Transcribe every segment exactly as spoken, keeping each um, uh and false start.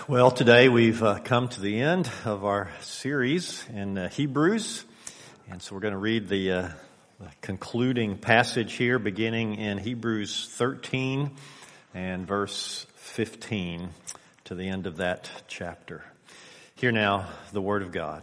Well, today we've uh, come to the end of our series in uh, Hebrews, and so we're going to read the, uh, the concluding passage here, beginning in Hebrews thirteen and verse fifteen to the end of that chapter. Hear now the word of God.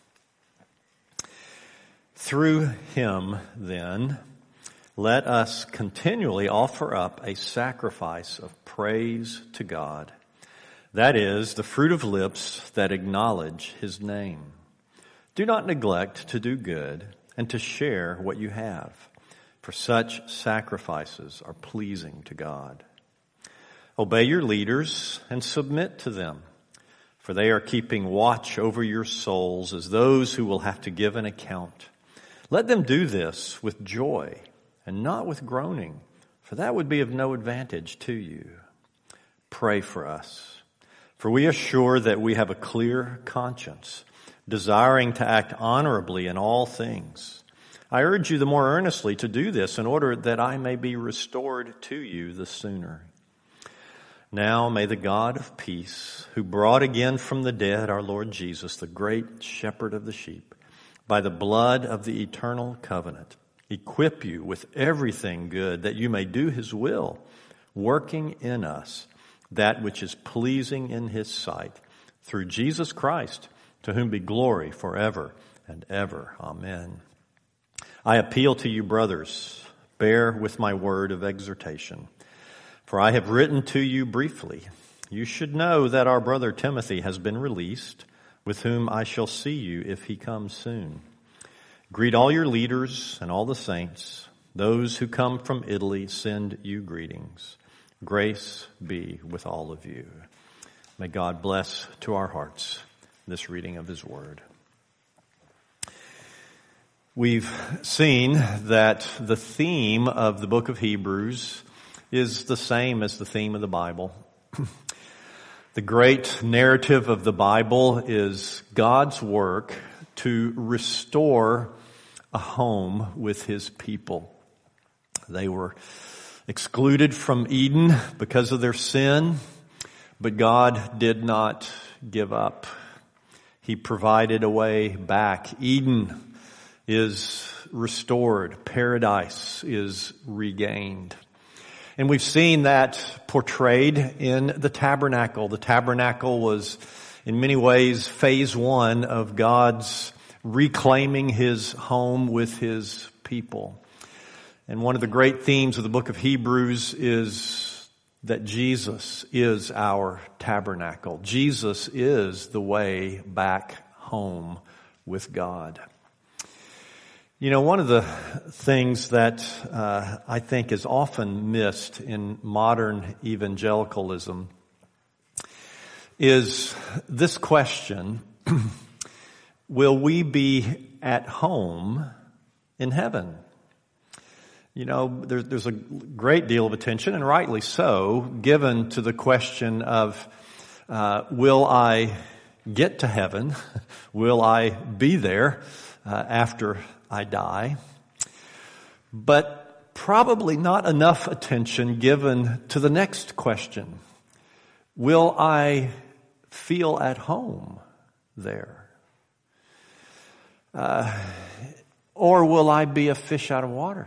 Through him, then, let us continually offer up a sacrifice of praise to God. That is, the fruit of lips that acknowledge his name. Do not neglect to do good and to share what you have, for such sacrifices are pleasing to God. Obey your leaders and submit to them, for they are keeping watch over your souls as those who will have to give an account. Let them do this with joy and not with groaning, for that would be of no advantage to you. Pray for us. For we are sure that we have a clear conscience, desiring to act honorably in all things. I urge you the more earnestly to do this in order that I may be restored to you the sooner. Now may the God of peace, who brought again from the dead our Lord Jesus, the great shepherd of the sheep, by the blood of the eternal covenant, equip you with everything good that you may do his will, working in us that which is pleasing in his sight, through Jesus Christ, to whom be glory forever and ever. Amen. I appeal to you, brothers, bear with my word of exhortation, for I have written to you briefly. You should know that our brother Timothy has been released, with whom I shall see you if he comes soon. Greet all your leaders and all the saints. Those who come from Italy send you greetings. Grace be with all of you. May God bless to our hearts this reading of his word. We've seen that the theme of the book of Hebrews is the same as the theme of the Bible. The great narrative of the Bible is God's work to restore a home with his people. They were excluded from Eden because of their sin, but God did not give up. He provided a way back. Eden is restored. Paradise is regained. And we've seen that portrayed in the tabernacle. The tabernacle was in many ways phase one of God's reclaiming his home with his people. And one of the great themes of the book of Hebrews is that Jesus is our tabernacle. Jesus is the way back home with God. You know, one of the things that uh, I think is often missed in modern evangelicalism is this question: will we be at home in heaven? You know, there's, there's a great deal of attention, and rightly so, given to the question of, uh, will I get to heaven? Will I be there uh, after I die? But probably not enough attention given to the next question. Will I feel at home there? Uh, or will I be a fish out of water?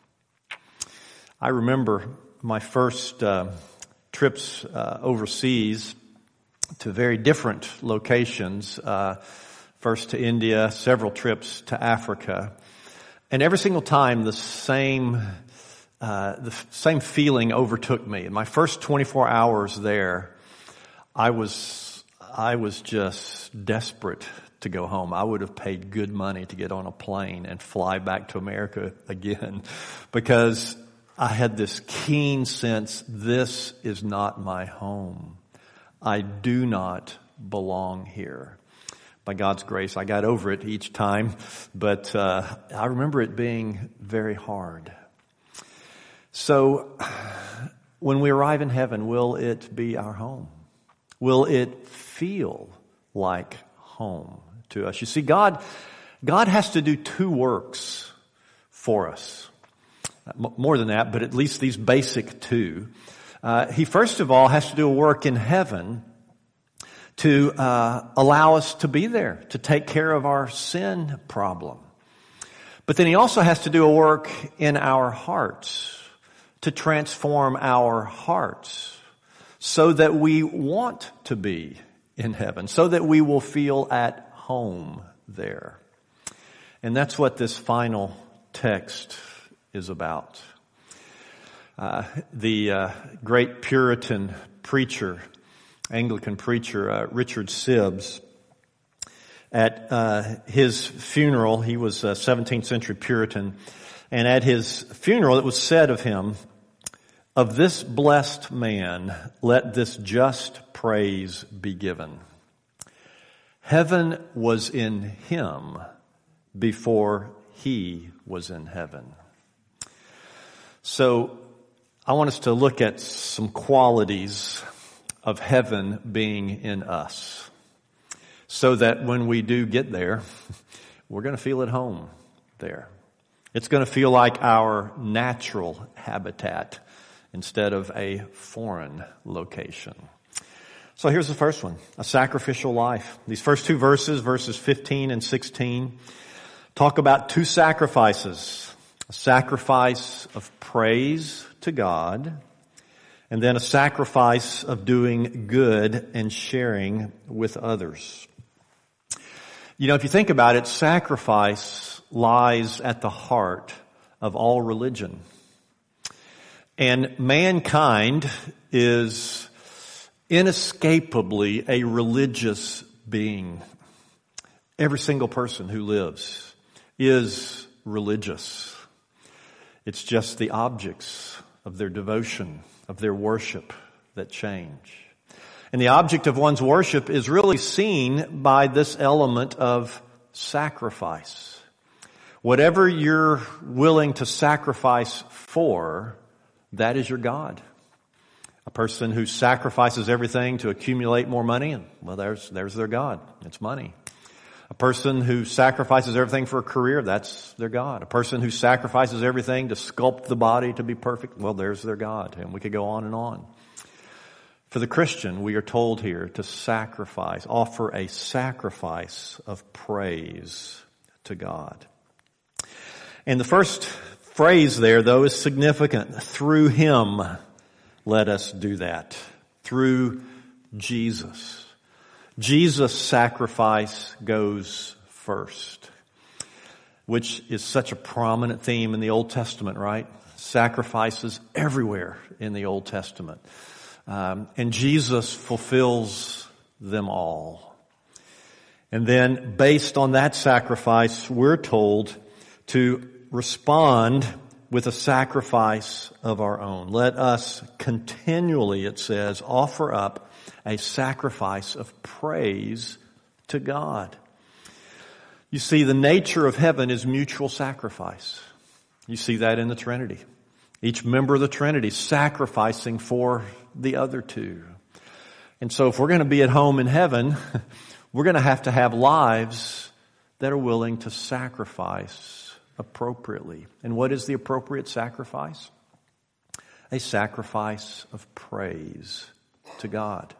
I remember my first uh, trips uh, overseas to very different locations, uh, first to India, several trips to Africa. And every single time the same uh, the same feeling overtook me. In my first twenty-four hours there, I was I was just desperate to go home. I would have paid good money to get on a plane and fly back to America again, because I had this keen sense, this is not my home. I do not belong here. By God's grace, I got over it each time, but uh, I remember it being very hard. So, when we arrive in heaven, will it be our home? Will it feel like home to us? You see, God, God has to do two works for us. More than that, but at least these basic two. Uh, he first of all has to do a work in heaven to uh, allow us to be there, to take care of our sin problem. But then he also has to do a work in our hearts, to transform our hearts so that we want to be in heaven, so that we will feel at home there. And that's what this final text is about. Uh, the uh, great Puritan preacher, Anglican preacher, uh, Richard Sibbes, at uh, his funeral, he was a seventeenth century Puritan, and at his funeral it was said of him, "Of this blessed man, let this just praise be given. Heaven was in him before he was in heaven." So I want us to look at some qualities of heaven being in us, so that when we do get there, we're going to feel at home there. It's going to feel like our natural habitat instead of a foreign location. So here's the first one, a sacrificial life. These first two verses, verses fifteen and sixteen, talk about two sacrifices. A sacrifice of praise to God, and then a sacrifice of doing good and sharing with others. You know, if you think about it, sacrifice lies at the heart of all religion. And mankind is inescapably a religious being. Every single person who lives is religious. It's just the objects of their devotion, of their worship, that change. And the object of one's worship is really seen by this element of sacrifice. Whatever you're willing to sacrifice for, that is your God. A person who sacrifices everything to accumulate more money, and well, there's, there's their God. It's money. A person who sacrifices everything for a career, that's their God. A person who sacrifices everything to sculpt the body to be perfect, well, there's their God. And we could go on and on. For the Christian, we are told here to sacrifice, offer a sacrifice of praise to God. And the first phrase there, though, is significant. Through Him, let us do that. Through Jesus. Jesus' sacrifice goes first, which is such a prominent theme in the Old Testament, right? Sacrifices everywhere in the Old Testament. Um, and Jesus fulfills them all. And then based on that sacrifice, we're told to respond with a sacrifice of our own. Let us continually, it says, offer up a sacrifice of praise to God. You see, the nature of heaven is mutual sacrifice. You see that in the Trinity. Each member of the Trinity sacrificing for the other two. And so if we're going to be at home in heaven, we're going to have to have lives that are willing to sacrifice appropriately. And what is the appropriate sacrifice? A sacrifice of praise to God.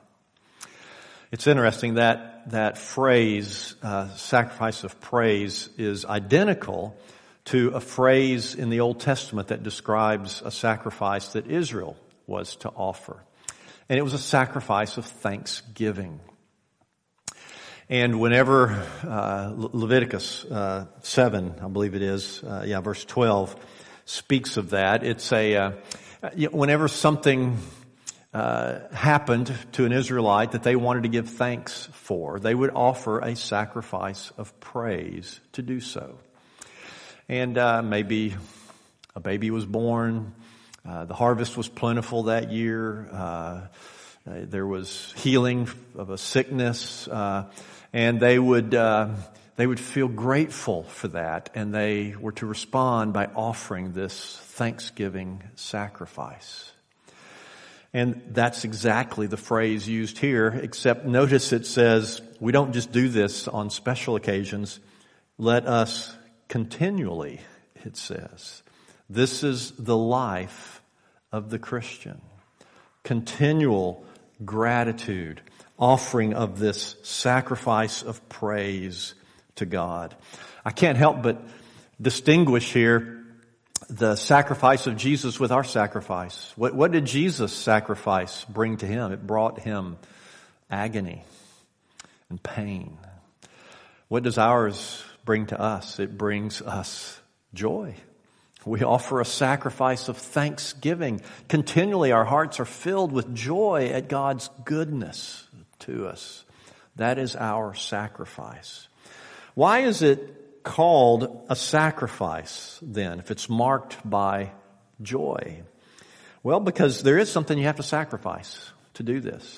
It's interesting that that phrase, uh, sacrifice of praise, is identical to a phrase in the Old Testament that describes a sacrifice that Israel was to offer. And it was a sacrifice of thanksgiving. And whenever uh, Leviticus uh, seven, I believe it is, uh, yeah, verse twelve, speaks of that, it's a, uh, whenever something Uh, happened to an Israelite that they wanted to give thanks for, they would offer a sacrifice of praise to do so. And uh, maybe a baby was born, uh, the harvest was plentiful that year, uh, there was healing of a sickness, uh, and they would uh, they would feel grateful for that, and they were to respond by offering this thanksgiving sacrifice. And that's exactly the phrase used here, except notice it says, we don't just do this on special occasions. Let us continually, it says. This is the life of the Christian. Continual gratitude, offering of this sacrifice of praise to God. I can't help but distinguish here the sacrifice of Jesus with our sacrifice. What, what did Jesus' sacrifice bring to him? It brought him agony and pain. What does ours bring to us? It brings us joy. We offer a sacrifice of thanksgiving. Continually our hearts are filled with joy at God's goodness to us. That is our sacrifice. Why is it called a sacrifice then, if it's marked by joy? Well, because there is something you have to sacrifice to do this.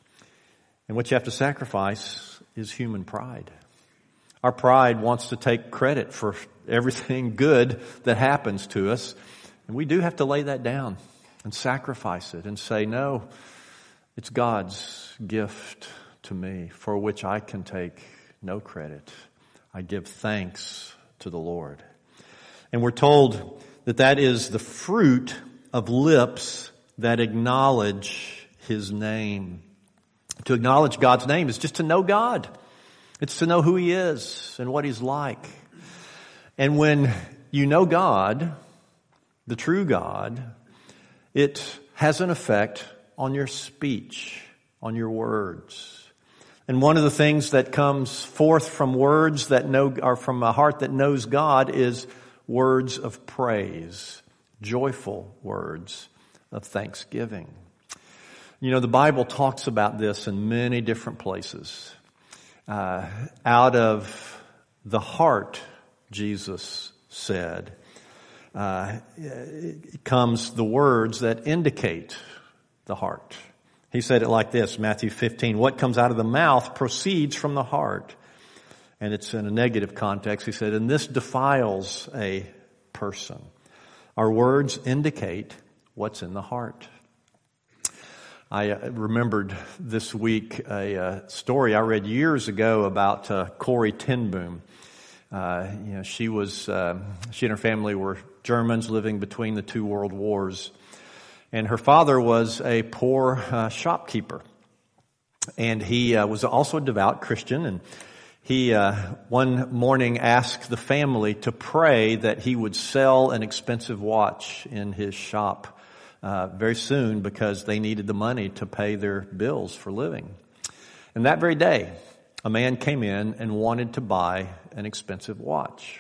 And what you have to sacrifice is human pride. Our pride wants to take credit for everything good that happens to us. And we do have to lay that down and sacrifice it and say, no, it's God's gift to me for which I can take no credit. I give thanks to the Lord. And we're told that that is the fruit of lips that acknowledge His name. To acknowledge God's name is just to know God. It's to know who He is and what He's like. And when you know God, the true God, it has an effect on your speech, on your words. And one of the things that comes forth from words that know, or from a heart that knows God, is words of praise, joyful words of thanksgiving. You know, the Bible talks about this in many different places. Uh, out of the heart, Jesus said, uh, comes the words that indicate the heart. He said it like this, Matthew fifteen, what comes out of the mouth proceeds from the heart. And it's in a negative context. He said, and this defiles a person. Our words indicate what's in the heart. I remembered this week a uh, story I read years ago about uh, Corrie ten Boom. Uh, you know, she was uh, she and her family were Germans living between the two world wars, and her father was a poor uh, shopkeeper, and he uh, was also a devout Christian. And he uh, one morning asked the family to pray that he would sell an expensive watch in his shop Uh, very soon, because they needed the money to pay their bills for living. And that very day, a man came in and wanted to buy an expensive watch.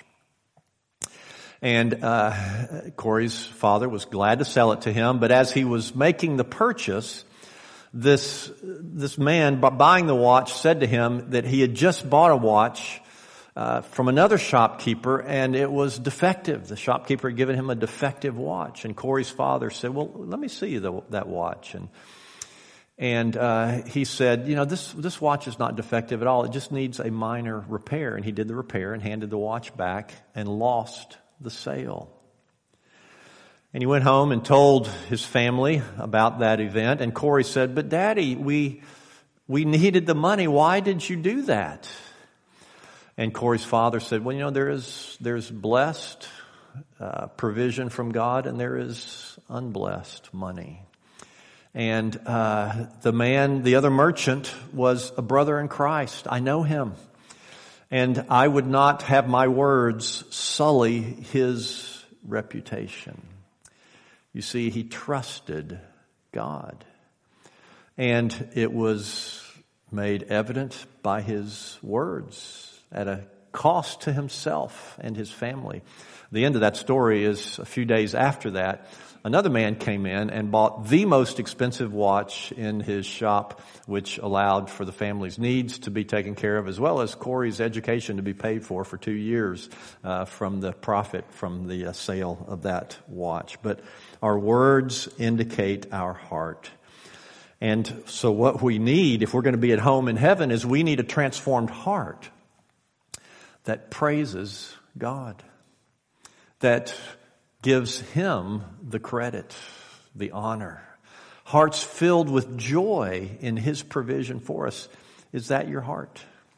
And uh, Corey's father was glad to sell it to him, but as he was making the purchase, this this man buying the watch said to him that he had just bought a watch Uh, from another shopkeeper, and it was defective. The shopkeeper had given him a defective watch, and Corey's father said, well, let me see the, that watch. And and uh, he said, you know, this this watch is not defective at all. It just needs a minor repair. And he did the repair and handed the watch back and lost the sale. And he went home and told his family about that event, and Corey said, but Daddy, we we needed the money. Why did you do that? And Corey's father said, well, you know, there is there's blessed uh, provision from God, and there is unblessed money. And uh, the man, the other merchant, was a brother in Christ. I know him. And I would not have my words sully his reputation. You see, he trusted God. And it was made evident by his words, at a cost to himself and his family. The end of that story is a few days after that, another man came in and bought the most expensive watch in his shop, which allowed for the family's needs to be taken care of, as well as Corey's education to be paid for for two years uh, from the profit from the uh, sale of that watch. But our words indicate our heart. And so what we need, if we're going to be at home in heaven, is we need a transformed heart that praises God, that gives Him the credit, the honor. Hearts filled with joy in His provision for us. Is that your heart?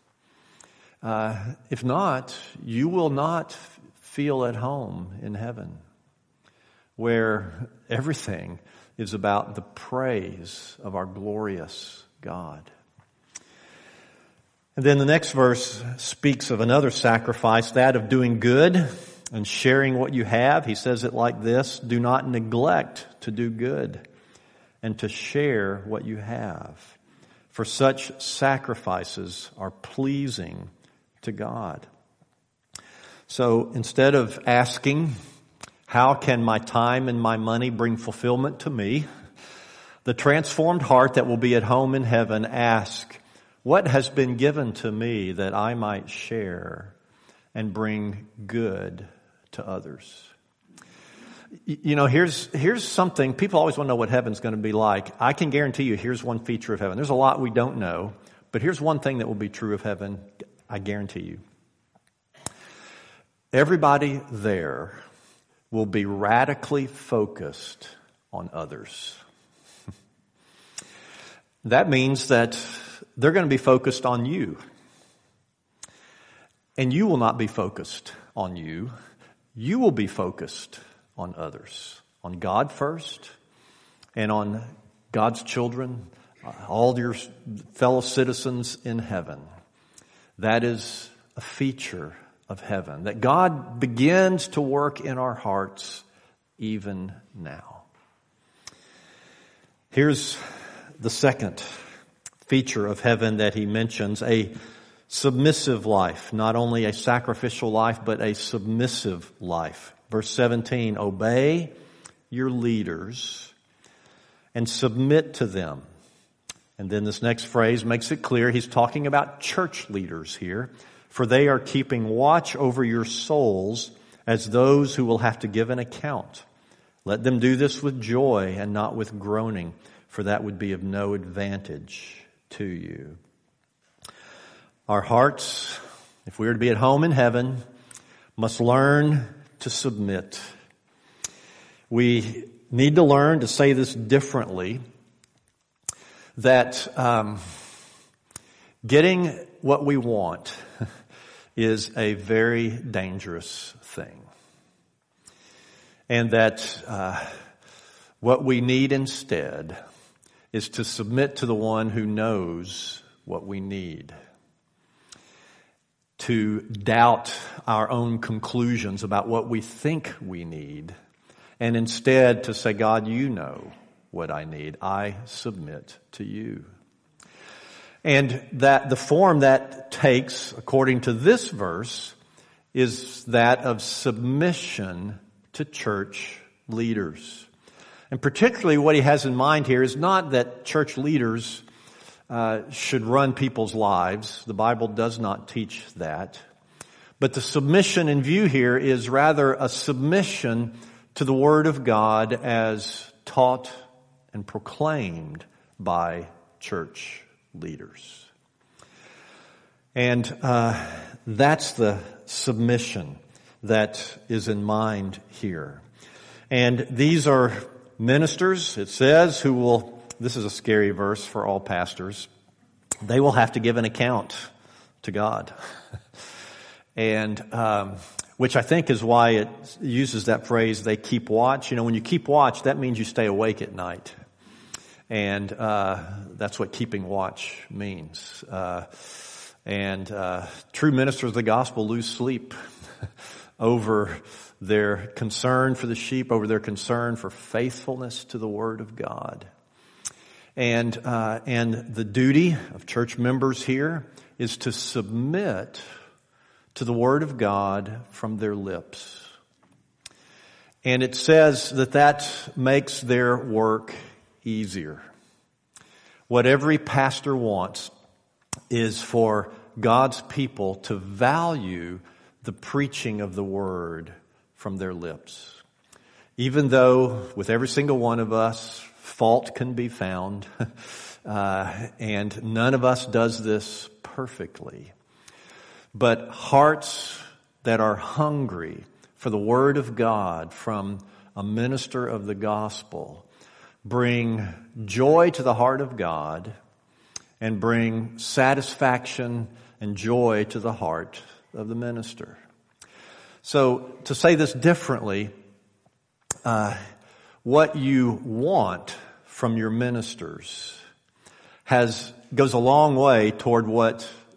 Uh, if not, you will not feel at home in heaven, where everything is about the praise of our glorious God. And then the next verse speaks of another sacrifice, that of doing good and sharing what you have. He says it like this: do not neglect to do good and to share what you have, for such sacrifices are pleasing to God. So instead of asking, how can my time and my money bring fulfillment to me, the transformed heart that will be at home in heaven asks, what has been given to me that I might share and bring good to others? You know, here's here's something, people always want to know what heaven's going to be like. I can guarantee you, here's one feature of heaven. There's a lot we don't know, but here's one thing that will be true of heaven, I guarantee you. Everybody there will be radically focused on others. That means that they're going to be focused on you. And you will not be focused on you. You will be focused on others, on God first, and on God's children, all your fellow citizens in heaven. That is a feature of heaven, that God begins to work in our hearts even now. Here's the second feature of heaven that he mentions, a submissive life, not only a sacrificial life, but a submissive life. Verse seventeen, obey your leaders and submit to them. And then this next phrase makes it clear he's talking about church leaders here, for they are keeping watch over your souls as those who will have to give an account. Let them do this with joy and not with groaning, for that would be of no advantage to you. Our hearts, if we are to be at home in heaven, must learn to submit. We need to learn to say this differently, that um, getting what we want is a very dangerous thing. And that uh, what we need instead is to submit to the one who knows what we need. To doubt our own conclusions about what we think we need, and instead to say, God, you know what I need. I submit to you. And that the form that takes, according to this verse, is that of submission to church leaders. And particularly what he has in mind here is not that church leaders uh, should run people's lives. The Bible does not teach that. But the submission in view here is rather a submission to the Word of God as taught and proclaimed by church leaders. And uh, that's the submission that is in mind here. And these are ministers, it says, who will, this is a scary verse for all pastors, they will have to give an account to God. And um, which I think is why it uses that phrase, they keep watch. You know, when you keep watch, that means you stay awake at night. And uh, that's what keeping watch means. Uh, and uh, true ministers of the gospel lose sleep over their concern for the sheep, over their concern for faithfulness to the Word of God. And uh, and the duty of church members here is to submit to the Word of God from their lips. And it says that that makes their work easier. What every pastor wants is for God's people to value the preaching of the Word from their lips. Even though with every single one of us, fault can be found, uh, and none of us does this perfectly. But hearts that are hungry for the Word of God from a minister of the gospel bring joy to the heart of God and bring satisfaction and joy to the heart of the minister. So to say this differently, uh, what you want from your ministers has goes a long way toward what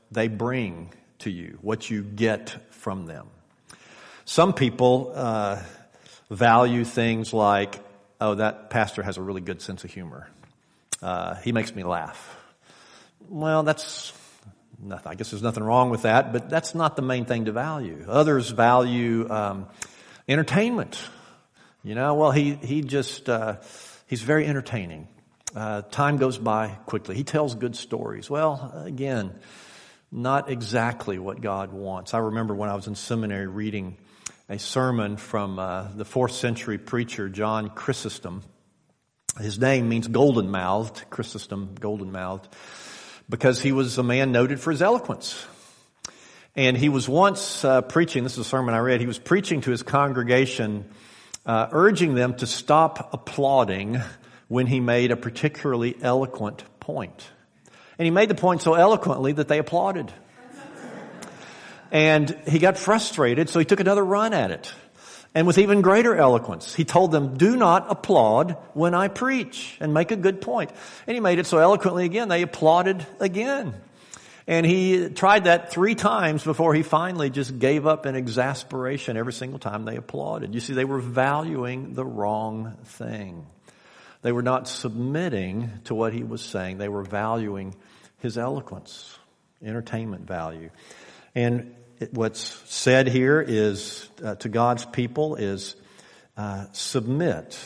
they bring to you, what you get from them. Some people uh, value things like, oh, that pastor has a really good sense of humor. Uh, he makes me laugh. Well, that's nothing. I guess there's nothing wrong with that, but that's not the main thing to value. Others value um, entertainment. You know, well, he he just uh, he's very entertaining. Uh, time goes by quickly. He tells good stories. Well, again, not exactly what God wants. I remember when I was in seminary reading a sermon from uh, the fourth century preacher John Chrysostom. His name means golden-mouthed, Chrysostom, golden-mouthed, because he was a man noted for his eloquence. And he was once uh, preaching, this is a sermon I read, he was preaching to his congregation, uh, urging them to stop applauding when he made a particularly eloquent point. And he made the point so eloquently that they applauded. And he got frustrated, so he took another run at it. And with even greater eloquence, he told them, do not applaud when I preach, and make a good point. And he made it so eloquently again, they applauded again. And he tried that three times before he finally just gave up in exasperation every single time they applauded. You see, they were valuing the wrong thing. They were not submitting to what he was saying. They were valuing his eloquence, entertainment value. And it, what's said here is, uh, to God's people, is uh, submit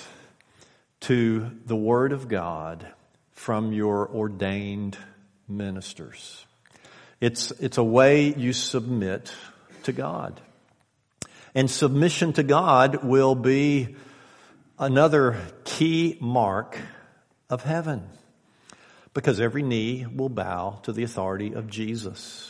to the Word of God from your ordained ministers. It's, it's a way you submit to God. And submission to God will be another key mark of heaven, because every knee will bow to the authority of Jesus.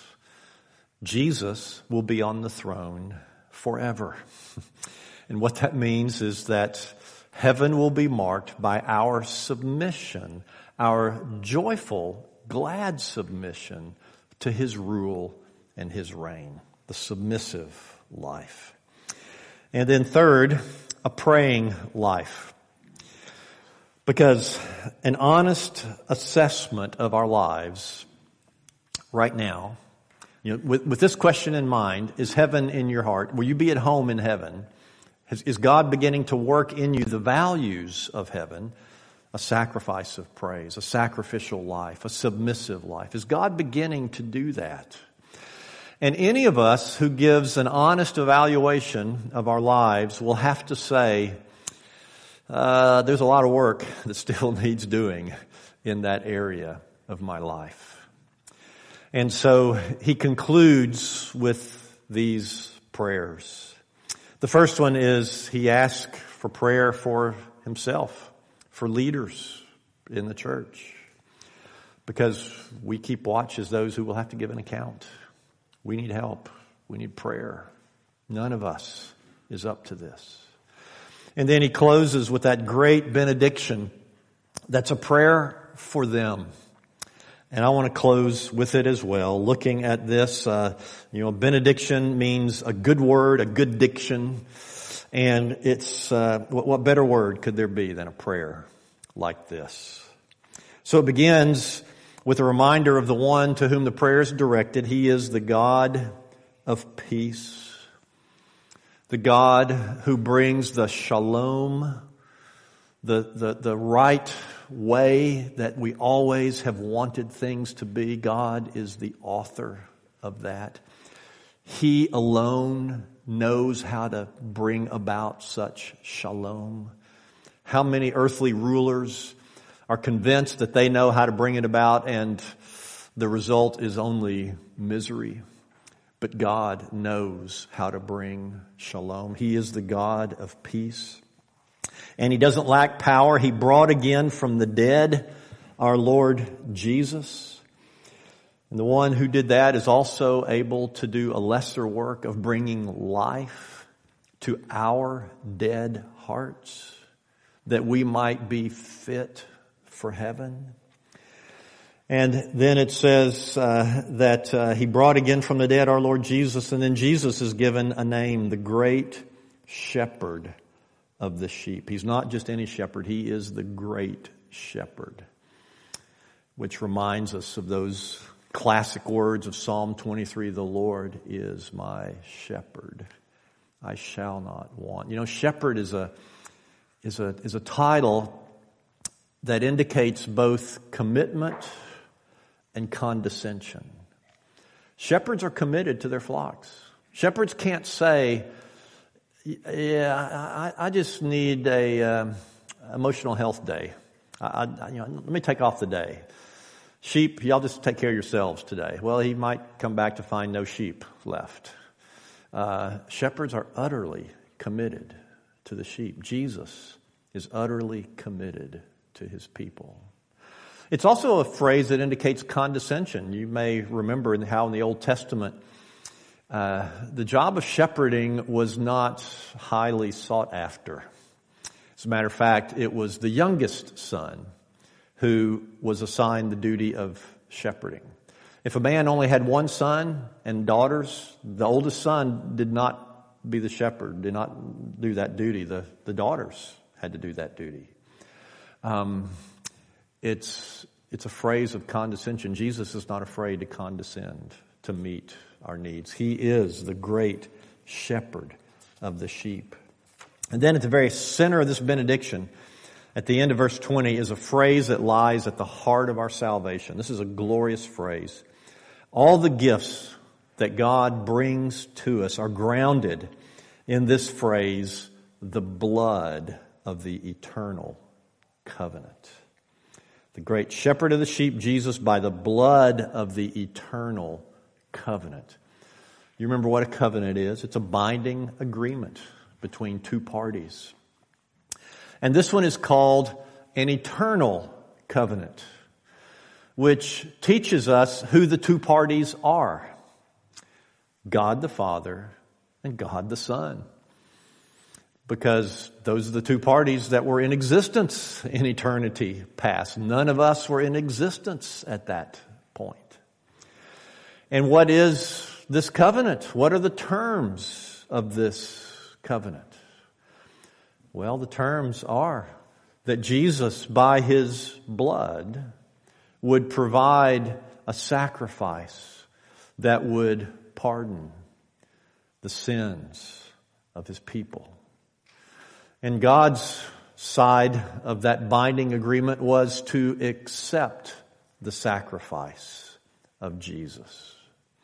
Jesus will be on the throne forever. And what that means is that heaven will be marked by our submission, our joyful, glad submission to His rule and His reign, the submissive life. And then third, a praying life. Because an honest assessment of our lives right now, you know, with, with this question in mind, is heaven in your heart? Will you be at home in heaven? Is, is God beginning to work in you the values of heaven? A sacrifice of praise, a sacrificial life, a submissive life. Is God beginning to do that? And any of us who gives an honest evaluation of our lives will have to say, uh, there's a lot of work that still needs doing in that area of my life. And so he concludes with these prayers. The first one is he asks for prayer for himself, for leaders in the church, because we keep watch as those who will have to give an account. We need help. We need prayer. None of us is up to this. And then he closes with that great benediction that's a prayer for them. And I want to close with it as well, looking at this. Uh, you know, benediction means a good word, a good diction. And it's, uh, what, what better word could there be than a prayer like this? So it begins with a reminder of the one to whom the prayer is directed. He is the God of peace, the God who brings the shalom, the, the, the right way that we always have wanted things to be. God is the author of that. He alone knows how to bring about such shalom. How many earthly rulers are convinced that they know how to bring it about, and the result is only misery. But God knows how to bring shalom. He is the God of peace. And He doesn't lack power. He brought again from the dead our Lord Jesus. And the one who did that is also able to do a lesser work of bringing life to our dead hearts, that we might be fit for heaven. And then it says uh, that uh, He brought again from the dead our Lord Jesus, and then Jesus is given a name, the great shepherd of the sheep. He's not just any shepherd, He is the great shepherd, which reminds us of those classic words of Psalm twenty-three, the Lord is my shepherd. I shall not want. You know, shepherd is a is a is a title that indicates both commitment and condescension. Shepherds are committed to their flocks. Shepherds can't say, yeah, I, I just need a um, emotional health day. I, I, you know, let me take off the day. Sheep, y'all just take care of yourselves today. Well, he might come back to find no sheep left. Uh, shepherds are utterly committed to the sheep. Jesus is utterly committed to his people. It's also a phrase that indicates condescension. You may remember how in the Old Testament, uh, the job of shepherding was not highly sought after. As a matter of fact, it was the youngest son who was assigned the duty of shepherding. If a man only had one son and daughters, the oldest son did not be the shepherd, did not do that duty. The, the daughters had to do that duty. Um, it's, it's a phrase of condescension. Jesus is not afraid to condescend to meet our needs. He is the great shepherd of the sheep. And then at the very center of this benediction, at the end of verse twenty, is a phrase that lies at the heart of our salvation. This is a glorious phrase. All the gifts that God brings to us are grounded in this phrase, the blood of the eternal covenant. The great shepherd of the sheep, Jesus, by the blood of the eternal covenant. You remember what a covenant is? It's a binding agreement between two parties. And this one is called an eternal covenant, which teaches us who the two parties are. God the Father and God the Son. Because those are the two parties that were in existence in eternity past. None of us were in existence at that point. And what is this covenant? What are the terms of this covenant? Well, the terms are that Jesus, by his blood, would provide a sacrifice that would pardon the sins of his people. And God's side of that binding agreement was to accept the sacrifice of Jesus.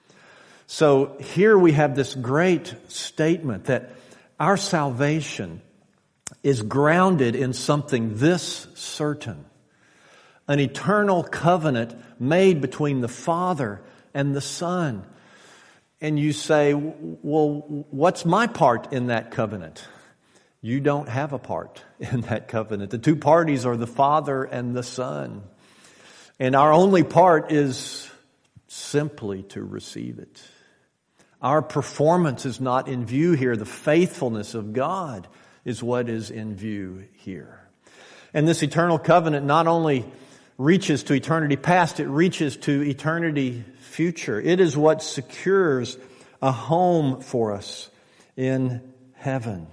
So here we have this great statement that our salvation is grounded in something this certain. An eternal covenant made between the Father and the Son. And you say, well, what's my part in that covenant? You don't have a part in that covenant. The two parties are the Father and the Son. And our only part is simply to receive it. Our performance is not in view here. The faithfulness of God is what is in view here. And this eternal covenant not only reaches to eternity past, it reaches to eternity future. It is what secures a home for us in heaven.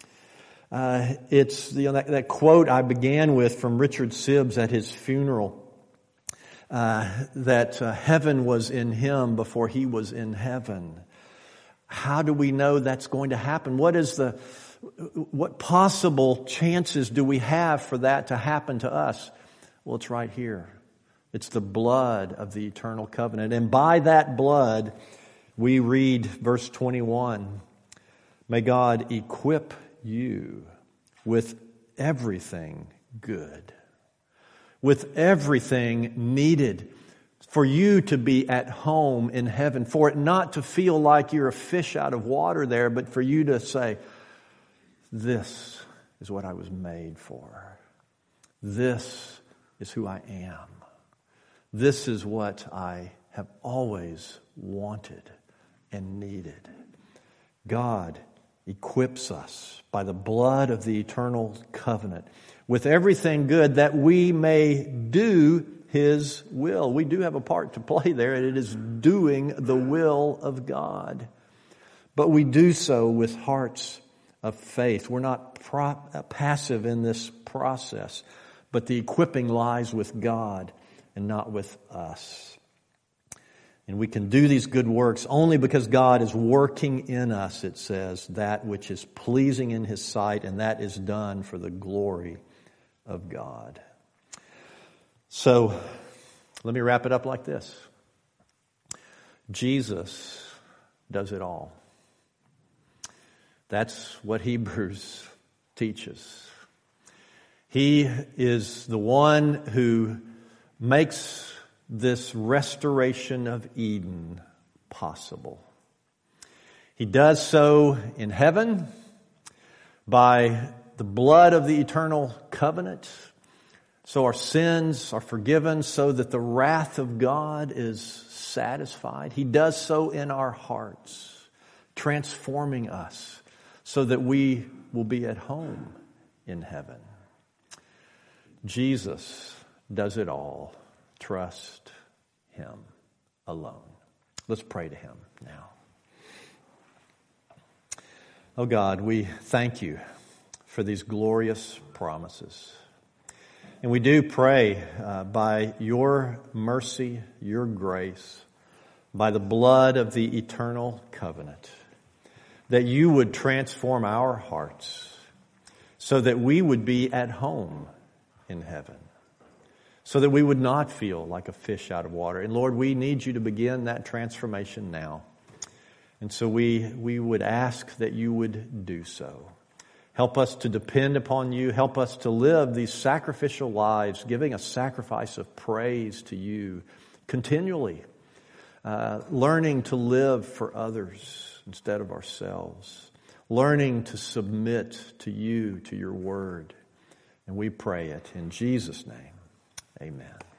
Uh, it's you know, that, that quote I began with from Richard Sibbes at his funeral, uh, that uh, heaven was in him before he was in heaven. How do we know that's going to happen? What is the, what possible chances do we have for that to happen to us? Well, it's right here. It's the blood of the eternal covenant. And by that blood, we read verse twenty-one, may God equip you with everything good, with everything needed for you to be at home in heaven, for it not to feel like you're a fish out of water there, but for you to say, this is what I was made for. This is who I am. This is what I have always wanted and needed. God equips us by the blood of the eternal covenant with everything good that we may do His will. We do have a part to play there, and it is doing the will of God. But we do so with hearts of faith. We're not pro- passive in this process, but the equipping lies with God and not with us. And we can do these good works only because God is working in us, it says, that which is pleasing in His sight, and that is done for the glory of God. So, let me wrap it up like this. Jesus does it all. That's what Hebrews teaches. He is the one who makes this restoration of Eden possible. He does so in heaven by the blood of the eternal covenant. So our sins are forgiven, so that the wrath of God is satisfied. He does so in our hearts, transforming us so that we will be at home in heaven. Jesus does it all. Trust Him alone. Let's pray to Him now. Oh God, we thank You for these glorious promises. And we do pray uh, by Your mercy, Your grace, by the blood of the eternal covenant, that You would transform our hearts so that we would be at home in heaven, so that we would not feel like a fish out of water. And Lord, we need You to begin that transformation now. And so we, we would ask that You would do so. Help us to depend upon You. Help us to live these sacrificial lives, giving a sacrifice of praise to You continually, uh, learning to live for others instead of ourselves, learning to submit to You, to Your word. And we pray it in Jesus' name. Amen.